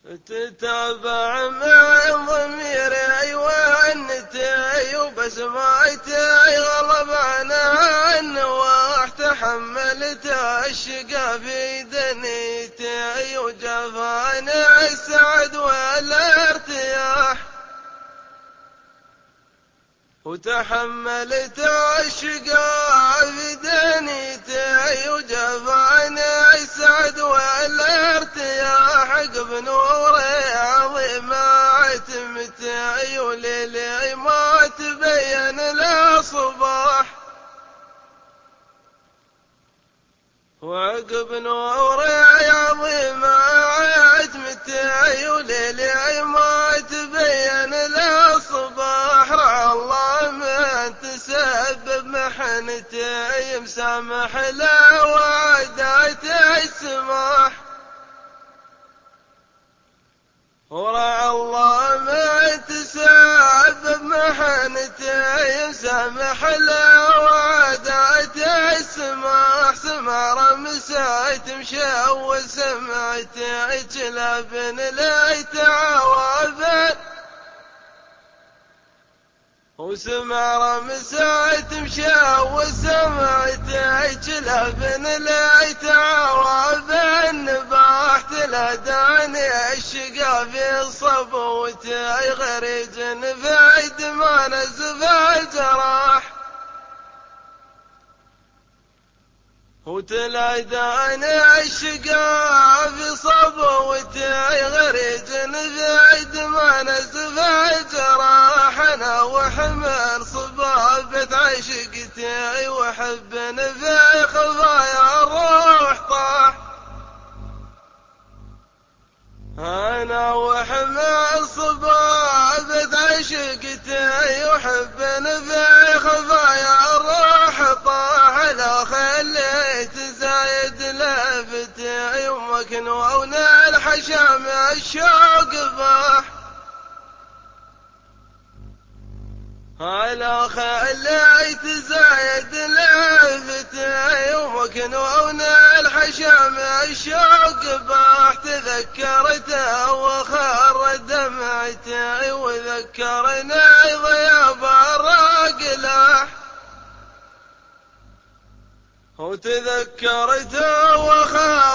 تتابع مع ضميري وعنتي وبسمعتي غلب عن واح تحملت الشقا في دنيتي وجفاني السعد والارتياح وتحملت الشقا في دنيتي وجفاني السعد والارتياح عقب نوري عظيم عتمتي وليلي ما تبين لا صباح وعقب نوري عظيم عتمتي وليلي ما تبين لا صباح رعى الله من تسبب محنتي مسامح له وعدت السماح ورعى الله من تسبب محنتي مسامح له وعدت السماح سمع رمسات مشوش سمعتي كلاب ليت عوابا وسمع رمسات مشوش سمعتي كلاب ليت عوابا نباحت لداني الشقا في صبوتي غريج في دما نزف الجراح وتلاداني الشقا في صبوتي غريج في دما نزف الجراح انا وحمل صبابة عشقتي وحب في خفايا الروح طاح أنا وحمل صبابة عشقتي وحب في خفايا الروح طاح لو خليت زايد لفتي ومكنون الحشام الشوق باح لو خليت زايد لفتي ومكنون الحشام الشوق باح تذكرته وخر دمعتي وذكرني ضياب الراقلاح وتذكرته وخر